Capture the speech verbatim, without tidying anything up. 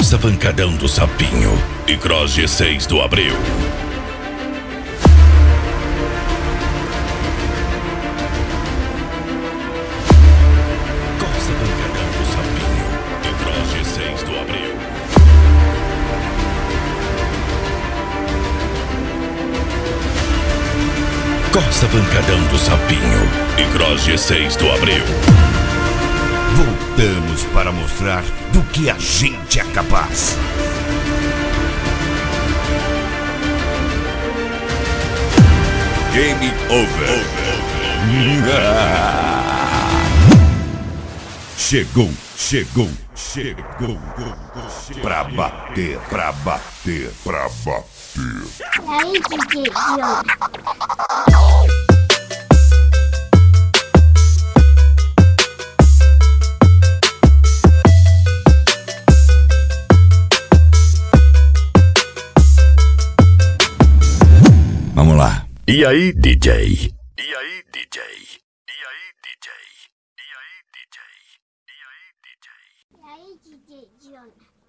Corsa Pancadão do Sapinho e Cross G seis do Abreu. Corsa Pancadão do Sapinho e Cross G seis do Abreu. Corsa Pancadão do Sapinho e Cross G seis do Abreu. Voltamos para mostrar do que a gente é capaz. Game over. Chegou, chegou, chegou. Pra bater, pra bater, pra bater. Aí, D J John. Vamos lá. E aí, D J? E aí, D J? E aí, D J? E aí, D J? E aí, D J John.